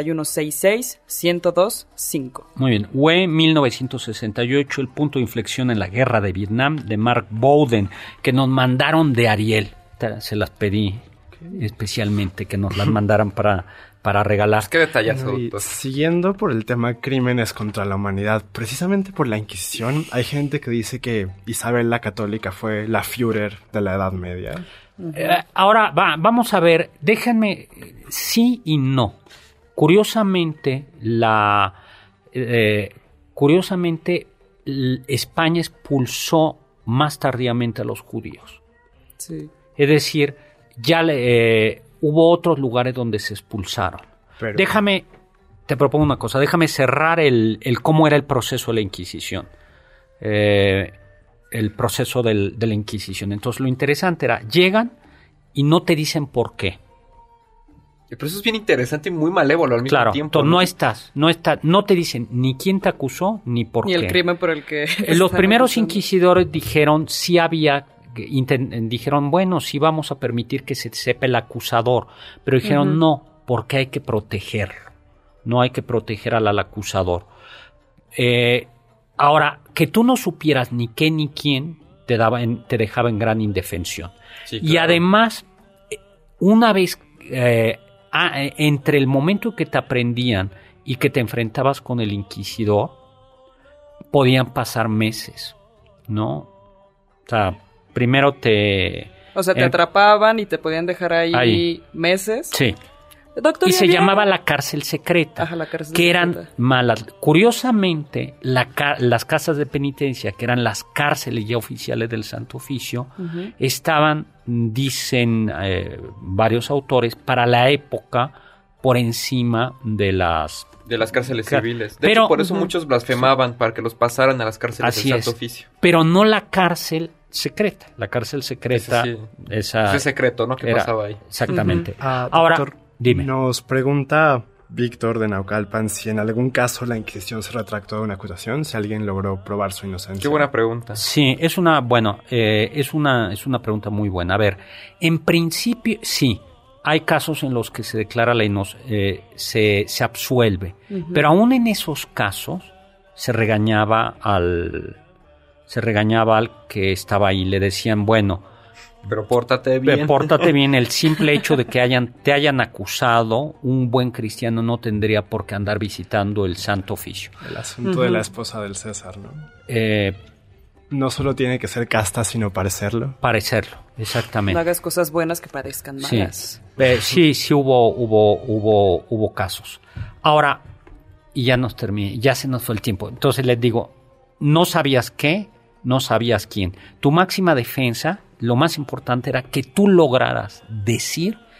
D: 5166-1025.
C: Muy bien. UE 1968, el punto de inflexión en la guerra de Vietnam, de Mark Bowden, que nos mandaron de Ariel. Se las pedí especialmente que nos las mandaran para regalar.
E: Qué detallazo.
F: Y siguiendo por el tema crímenes contra la humanidad, precisamente por la Inquisición, hay gente que dice que Isabel la Católica fue la Führer de la Edad Media.
C: Ahora vamos a ver, déjenme sí y no. Curiosamente, España expulsó más tardíamente a los judíos.
D: Sí.
C: Es decir, ya hubo otros lugares donde se expulsaron.
F: Pero...
C: te propongo una cosa, déjame cerrar el cómo era el proceso de la Inquisición. El proceso de la Inquisición. Entonces, lo interesante era, llegan y no te dicen por qué.
E: Pero eso es bien interesante y muy malévolo al mismo tiempo.
C: Entonces, no te dicen ni quién te acusó, ni por qué.
D: Ni el crimen por el que...
C: Los primeros inquisidores dijeron sí había... dijeron, bueno, sí vamos a permitir que se sepa el acusador, pero dijeron no, porque hay que protegerlo, no hay que proteger al acusador. Ahora, que tú no supieras ni qué ni quién te dejaba en gran indefensión. Sí, claro. Y además, una vez entre el momento que te aprendían y que te enfrentabas con el inquisidor, podían pasar meses, ¿no? O sea, primero te
D: atrapaban y te podían dejar ahí meses.
C: Sí.
D: Doctor,
C: y se llamaba la cárcel secreta.
D: Ajá, la cárcel
C: que
D: secreta.
C: Eran malas. Curiosamente, las casas de penitencia, que eran las cárceles ya oficiales del Santo Oficio, estaban, dicen varios autores, para la época por encima de las
E: cárceles civiles. De hecho, por eso muchos blasfemaban para que los pasaran a las cárceles del Santo Oficio.
C: Pero no la cárcel secreta. La cárcel secreta...
E: Ese secreto, ¿no? ¿Qué pasaba ahí?
C: Exactamente. Ahora,
F: doctor,
C: dime.
F: Nos pregunta Víctor de Naucalpan si en algún caso la Inquisición se retractó de una acusación, si alguien logró probar su inocencia.
E: Qué buena pregunta.
C: Sí, es una pregunta muy buena. A ver, en principio, sí. Hay casos en los que se declara se absuelve, pero aún en esos casos se regañaba al que estaba ahí, le decían, bueno,
E: pero pórtate bien.
C: Pórtate bien, el simple hecho de que te hayan acusado, un buen cristiano no tendría por qué andar visitando el Santo Oficio.
F: El asunto de la esposa del César, ¿no? No solo tiene que ser casta, sino parecerlo.
C: Parecerlo, exactamente.
D: No hagas cosas buenas que parezcan malas.
C: Sí, hubo casos. Ahora, y ya se nos fue el tiempo. Entonces les digo, no sabías qué, no sabías quién. Tu máxima defensa, lo más importante era que tú lograras decir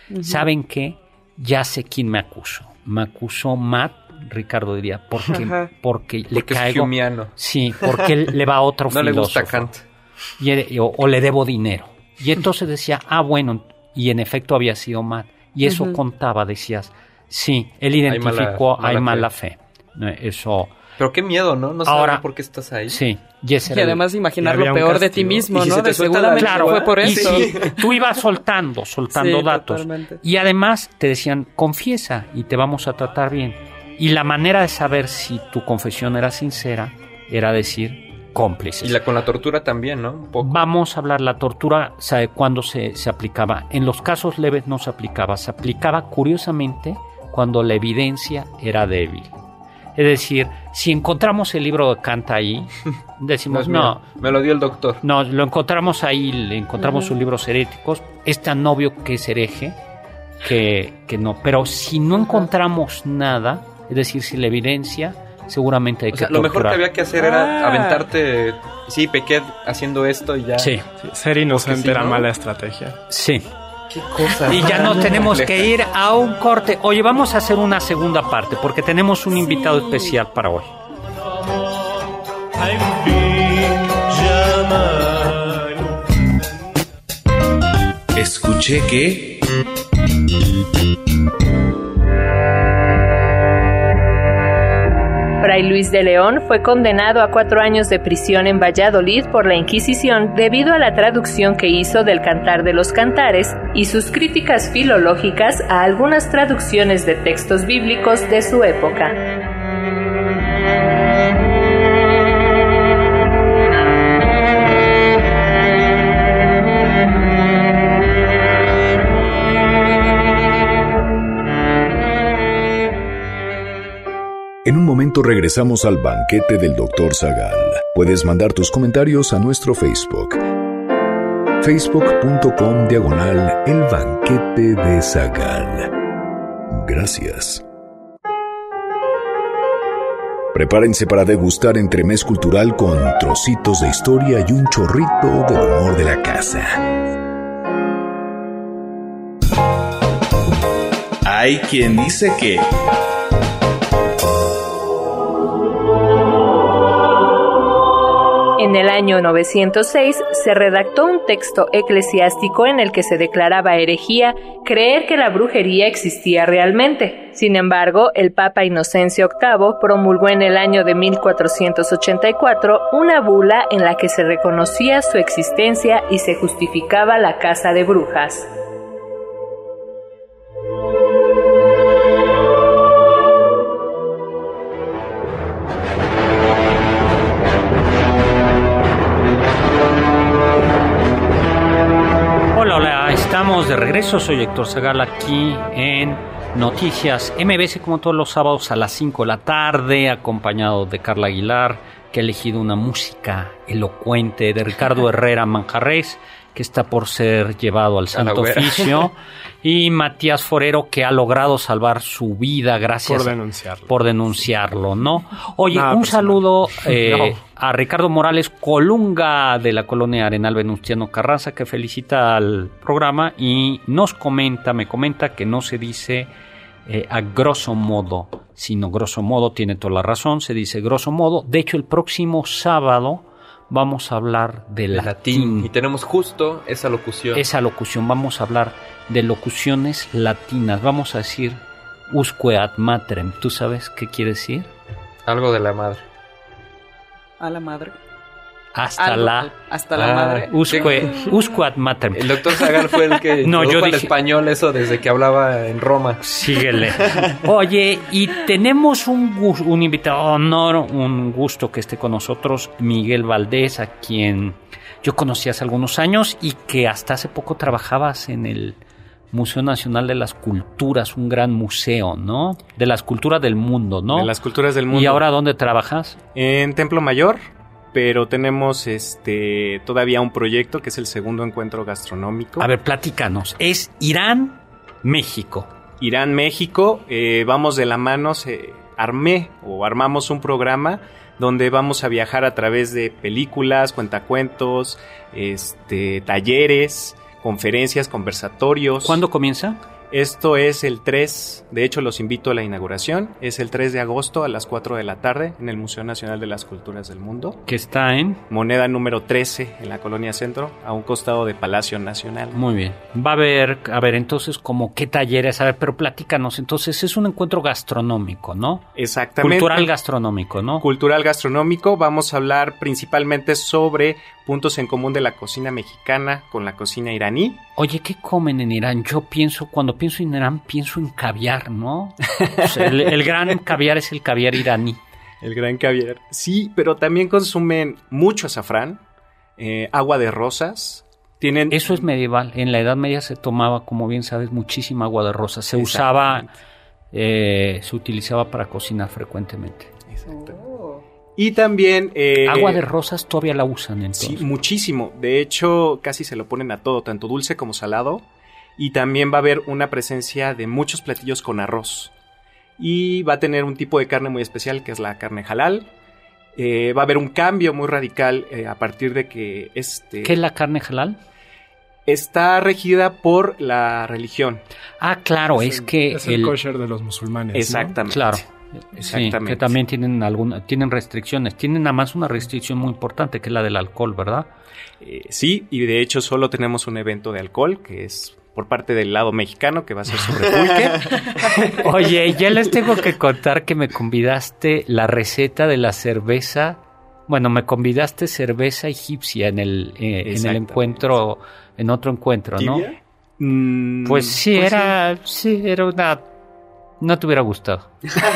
C: ¿Saben qué? Ya sé quién me acusó. Me acusó Matt, Ricardo diría, porque le caigo.
E: Es humiano.
C: Sí, porque él le va a otro
E: no
C: filósofo.
E: Le gusta Kant.
C: O le debo dinero. Y entonces decía, bueno, y en efecto había sido Matt. Y eso contaba, decías, sí, él identificó, hay mala fe. Eso.
E: Pero qué miedo, ¿no? No sabes por qué estás ahí.
C: Sí.
D: Y además imaginar lo peor de ti mismo, ¿no? Seguramente fue por eso.
C: Y tú ibas soltando sí, datos. Totalmente. Y además te decían, confiesa y te vamos a tratar bien. Y la manera de saber si tu confesión era sincera era decir cómplices.
E: Y con la tortura también, ¿no? Un poco.
C: Vamos a hablar, la tortura, ¿sabe cuándo se aplicaba? En los casos leves no se aplicaba. Se aplicaba, curiosamente, cuando la evidencia era débil. Es decir, si encontramos el libro de Kant ahí, decimos, no.
E: Me lo dio el doctor.
C: No, lo encontramos ahí, le encontramos sus libros heréticos. Es tan obvio que es hereje que no. Pero si no encontramos nada, es decir, si la evidencia, seguramente hay que torturar.
E: Lo mejor que había que hacer era aventarte, sí, pequé haciendo esto y ya.
C: Sí.
F: Ser inocente era mala estrategia.
C: Sí.
E: Qué cosa.
C: Y ya nos tenemos que ir a un corte. Oye, vamos a hacer una segunda parte porque tenemos un invitado especial para hoy.
G: Escuché que...
B: Fray Luis de León fue condenado a 4 años de prisión en Valladolid por la Inquisición debido a la traducción que hizo del Cantar de los Cantares y sus críticas filológicas a algunas traducciones de textos bíblicos de su época.
A: En un momento regresamos al banquete del Dr. Zagal. Puedes mandar tus comentarios a nuestro Facebook. Facebook.com/El Banquete de Zagal. Gracias. Prepárense para degustar entremés cultural con trocitos de historia y un chorrito del humor de la casa.
G: Hay quien dice que...
B: En el año 906 se redactó un texto eclesiástico en el que se declaraba herejía creer que la brujería existía realmente. Sin embargo, el Papa Inocencio VIII promulgó en el año de 1484 una bula en la que se reconocía su existencia y se justificaba la caza de brujas.
C: Estamos de regreso, soy Héctor Zagal aquí en Noticias MBS como todos los sábados a las 5 de la tarde, acompañado de Carla Aguilar, que ha elegido una música elocuente, de Ricardo Herrera Manjarres, que está por ser llevado al Santo Oficio, y Matías Forero, que ha logrado salvar su vida gracias por denunciarlo, ¿no? Oye, un saludo a Ricardo Morales Colunga de la colonia Arenal Venustiano Carranza, que felicita al programa y me comenta que no se dice a grosso modo, sino grosso modo, tiene toda la razón, se dice grosso modo. De hecho, el próximo sábado vamos a hablar de latín.
E: Y tenemos justo esa locución.
C: Vamos a hablar de locuciones latinas. Vamos a decir usque ad matrem. ¿Tú sabes qué quiere decir?
E: Algo de la madre.
D: ¿A la madre?
C: Hasta la
D: madre.
C: Usque ad matrem.
E: El doctor Zagal fue el que introdujo el español eso desde que hablaba en Roma.
C: Síguele. Oye, y tenemos un invitado honor, un gusto que esté con nosotros, Miguel Valdés, a quien yo conocí hace algunos años y que hasta hace poco trabajabas en el Museo Nacional de las Culturas, un gran museo, ¿no? De las culturas del mundo, ¿no?
H: De las culturas del mundo.
C: ¿Y ahora dónde trabajas?
H: En Templo Mayor. Pero tenemos todavía un proyecto que es el segundo encuentro gastronómico.
C: A ver, platícanos. Es Irán, México.
H: Irán, México. Vamos de la mano. Armamos un programa donde vamos a viajar a través de películas, cuentacuentos, talleres, conferencias, conversatorios.
C: ¿Cuándo comienza?
H: Esto es el 3, de hecho los invito a la inauguración, es el 3 de agosto a las 4 de la tarde en el Museo Nacional de las Culturas del Mundo.
C: Que está en...
H: Moneda número 13 en la Colonia Centro, a un costado de Palacio Nacional.
C: Muy bien. Va a haber entonces como qué talleres, a ver, pero platícanos, entonces es un encuentro gastronómico, ¿no?
H: Exactamente.
C: Cultural gastronómico, ¿no?
H: Cultural gastronómico, vamos a hablar principalmente sobre puntos en común de la cocina mexicana con la cocina iraní.
C: Oye, ¿qué comen en Irán? Cuando pienso en Irán, pienso en caviar, ¿no? O sea, el gran caviar es el caviar iraní.
H: El gran caviar. Sí, pero también consumen mucho azafrán, agua de rosas.
C: Eso es medieval. En la Edad Media se tomaba, como bien sabes, muchísima agua de rosas. Se usaba, se utilizaba para cocinar frecuentemente.
H: Exacto. Y también...
C: agua de rosas todavía la usan entonces.
H: Sí, muchísimo. De hecho, casi se lo ponen a todo, tanto dulce como salado. Y también va a haber una presencia de muchos platillos con arroz. Y va a tener un tipo de carne muy especial, que es la carne halal. Va a haber un cambio muy radical a partir de que...
C: ¿Qué es la carne halal?
H: Está regida por la religión.
C: Ah, claro, es
F: el kosher de los musulmanes,
H: exactamente.
C: ¿no? Claro.
H: Exactamente.
C: Sí, que también tienen restricciones. Tienen nada más una restricción muy importante, que es la del alcohol, ¿verdad?
H: Sí, y de hecho solo tenemos un evento de alcohol, que es por parte del lado mexicano, que va a ser sobre pulque.
C: Oye, ya les tengo que contar que me convidaste la receta de la cerveza. Bueno, me convidaste cerveza egipcia en el encuentro, en otro encuentro, ¿no?
H: ¿Tibia?
C: Pues sí, era una... No te hubiera gustado.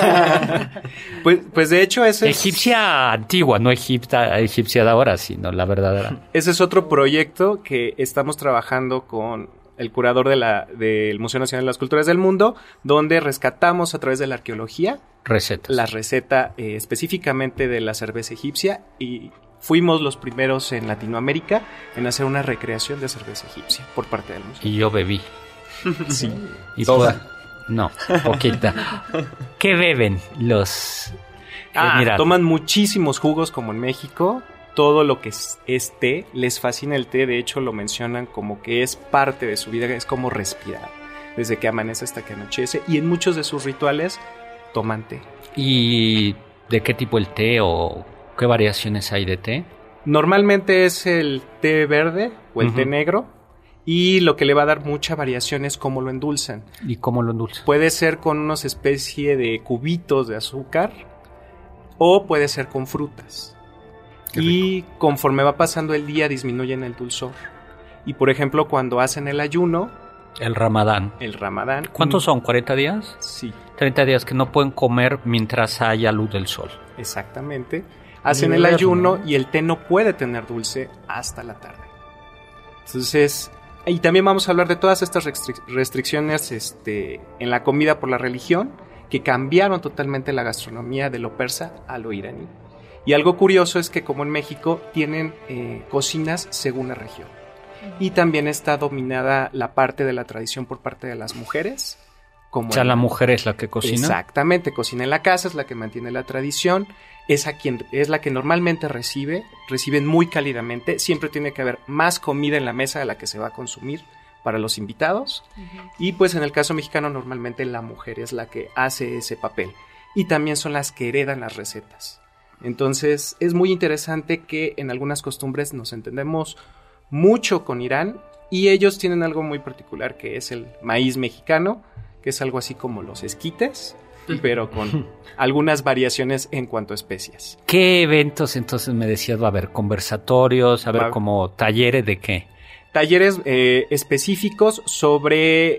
H: pues de hecho ese
C: egipcia antigua, no egipcia de ahora, sino la verdadera.
H: Ese es otro proyecto que estamos trabajando con el curador del Museo Nacional de las Culturas del Mundo, donde rescatamos a través de la arqueología la receta específicamente de la cerveza egipcia, y fuimos los primeros en Latinoamérica en hacer una recreación de cerveza egipcia por parte del museo.
C: Y yo bebí.
H: Sí.
C: Y no, poquita. ¿Qué beben los...?
H: Toman muchísimos jugos como en México. Todo lo que es té, les fascina el té. De hecho, lo mencionan como que es parte de su vida, es como respirar. Desde que amanece hasta que anochece. Y en muchos de sus rituales toman té.
C: ¿Y de qué tipo el té o qué variaciones hay de té?
H: Normalmente es el té verde o el té negro. Y lo que le va a dar mucha variación es cómo lo endulzan.
C: ¿Y cómo lo endulzan?
H: Puede ser con unos especie de cubitos de azúcar o puede ser con frutas. Y conforme va pasando el día disminuyen el dulzor. Y por ejemplo, cuando hacen el ayuno...
C: El Ramadán. ¿Cuántos son? ¿40 días?
H: Sí.
C: 30 días que no pueden comer mientras haya luz del sol.
H: Exactamente. Hacen el ayuno y el té no puede tener dulce hasta la tarde. Entonces... Y también vamos a hablar de todas estas restricciones en la comida por la religión, que cambiaron totalmente la gastronomía de lo persa a lo iraní. Y algo curioso es que, como en México, tienen cocinas según la región. Y también está dominada la parte de la tradición por parte de las mujeres.
C: O sea, la mujer es la que cocina.
H: Exactamente, cocina en la casa, es la que mantiene la tradición. Es la que normalmente reciben muy cálidamente. Siempre tiene que haber más comida en la mesa de la que se va a consumir para los invitados. Y pues en el caso mexicano normalmente la mujer es la que hace ese papel. Y también son las que heredan las recetas. Entonces es muy interesante que en algunas costumbres nos entendemos mucho con Irán. Y ellos tienen algo muy particular, que es el maíz mexicano, que es algo así como los esquites, pero con algunas variaciones en cuanto a especias.
C: ¿Qué eventos entonces me decías va a haber? ¿Conversatorios? ¿Como talleres de qué?
H: Talleres específicos sobre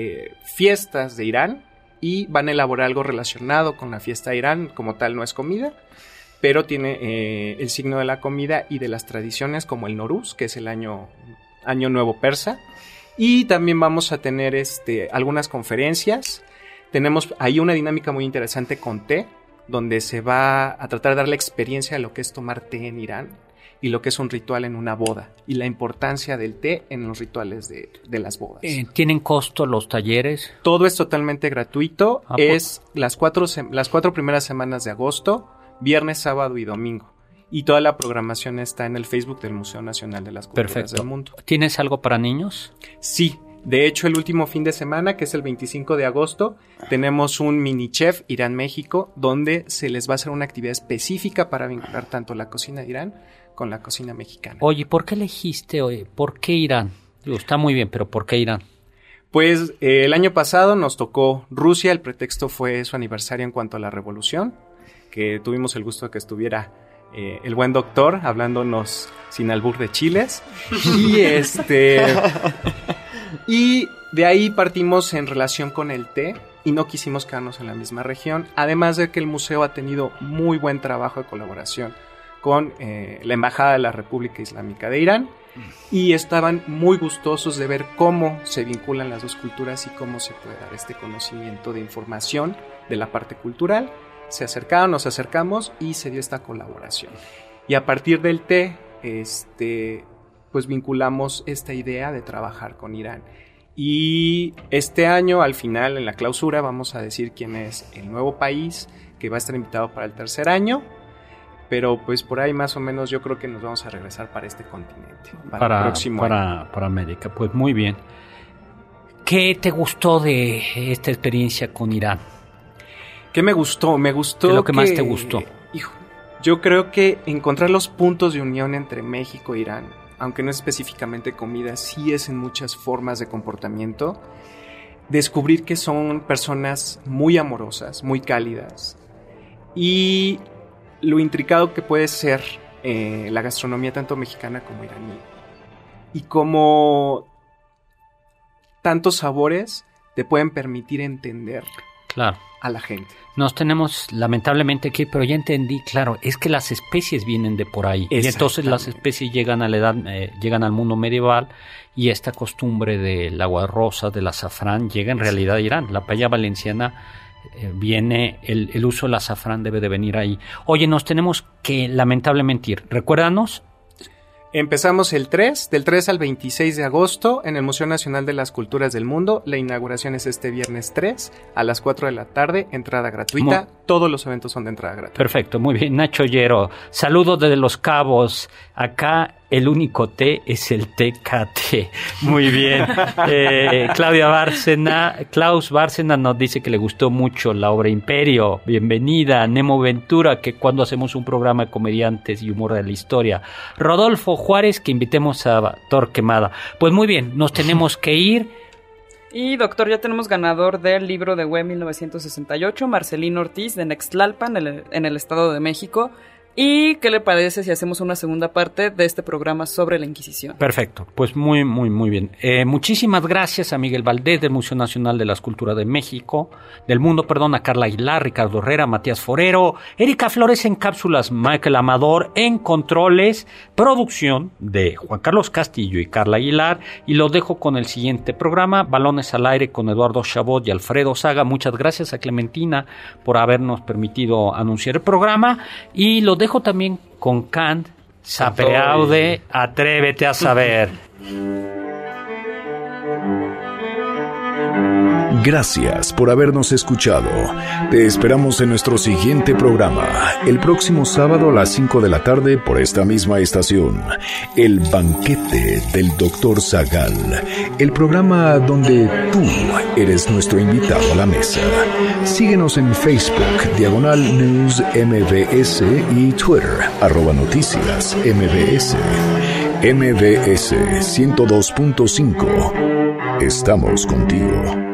H: fiestas de Irán, y van a elaborar algo relacionado con la fiesta de Irán. Como tal no es comida, pero tiene el signo de la comida y de las tradiciones, como el Noruz, que es el año nuevo persa. Y también vamos a tener algunas conferencias. Tenemos ahí una dinámica muy interesante con té, donde se va a tratar de dar la experiencia de lo que es tomar té en Irán y lo que es un ritual en una boda, y la importancia del té en los rituales de las bodas.
C: ¿Tienen costo los talleres?
H: Todo es totalmente gratuito. Es las cuatro primeras semanas de agosto, viernes, sábado y domingo. Y toda la programación está en el Facebook del Museo Nacional de las Culturas del Mundo.
C: ¿Tienes algo para niños?
H: Sí. De hecho, el último fin de semana, que es el 25 de agosto, tenemos un mini chef Irán-México, donde se les va a hacer una actividad específica para vincular tanto la cocina de Irán con la cocina mexicana.
C: Oye, ¿por qué elegiste, por qué Irán? Digo, está muy bien, pero ¿por qué Irán?
H: Pues el año pasado nos tocó Rusia, el pretexto fue su aniversario en cuanto a la revolución, que tuvimos el gusto de que estuviera el buen doctor hablándonos sin albur de chiles. Y de ahí partimos en relación con el té y no quisimos quedarnos en la misma región, además de que el museo ha tenido muy buen trabajo de colaboración con la Embajada de la República Islámica de Irán y estaban muy gustosos de ver cómo se vinculan las dos culturas y cómo se puede dar este conocimiento de información de la parte cultural. Se acercaron, nos acercamos y se dio esta colaboración. Y a partir del té, pues vinculamos esta idea de trabajar con Irán. Y este año, al final, en la clausura, vamos a decir quién es el nuevo país que va a estar invitado para el tercer año. Pero pues por ahí más o menos yo creo que nos vamos a regresar para este continente, para el próximo año.
C: Para América, pues muy bien. ¿Qué te gustó de esta experiencia con Irán?
H: ¿Qué me gustó? Me gustó.
C: ¿Qué es lo que más te gustó?
H: Yo creo que encontrar los puntos de unión entre México e Irán, aunque no es específicamente comida, sí es en muchas formas de comportamiento. Descubrir que son personas muy amorosas, muy cálidas. Y lo intricado que puede ser la gastronomía tanto mexicana como iraní. Y cómo tantos sabores te pueden permitir entender a la gente.
C: Nos tenemos lamentablemente que ir, pero ya entendí, claro, es que las especies vienen de por ahí. Y entonces las especies llegan a la edad, llegan al mundo medieval y esta costumbre del agua rosa, del azafrán, llega en realidad a Irán. La paella valenciana viene, el uso del azafrán debe de venir ahí. Oye, nos tenemos que lamentablemente ir. Recuérdanos.
H: Empezamos del 3 al 26 de agosto en el Museo Nacional de las Culturas del Mundo. La inauguración es este viernes 3 a las 4 de la tarde, entrada gratuita. Todos los eventos son de entrada gratuita.
C: Perfecto, muy bien. Nacho Ollero, saludos desde Los Cabos. Acá el único té es el TKT. Muy bien. Klaus Bárcena nos dice que le gustó mucho la obra Imperio. Bienvenida. Nemo Ventura, que cuando hacemos un programa de comediantes y humor de la historia. Rodolfo Juárez, que invitemos a Torquemada. Pues muy bien, nos tenemos que ir.
D: Y doctor, ya tenemos ganador del libro de Güey 1968, Marcelino Ortiz, de Nextlalpan, en el Estado de México. ¿Y qué le parece si hacemos una segunda parte de este programa sobre la Inquisición?
C: Perfecto, pues muy bien. Muchísimas gracias a Miguel Valdés del Museo Nacional de las Culturas del Mundo, a Carla Aguilar, Ricardo Herrera, Matías Forero, Erika Flores en cápsulas, Michael Amador en controles, producción de Juan Carlos Castillo y Carla Aguilar, y los dejo con el siguiente programa, Balones al Aire con Eduardo Chabot y Alfredo Saga. Muchas gracias a Clementina por habernos permitido anunciar el programa, y los dejo también con Kant, Sapere Aude, Atrévete a saber.
A: Gracias por habernos escuchado. Te esperamos en nuestro siguiente programa, el próximo sábado a las 5 de la tarde por esta misma estación. El banquete del Dr. Zagal, el programa donde tú eres nuestro invitado a la mesa. Síguenos en Facebook, /News MBS y Twitter, @Noticias MBS. MBS 102.5. Estamos contigo.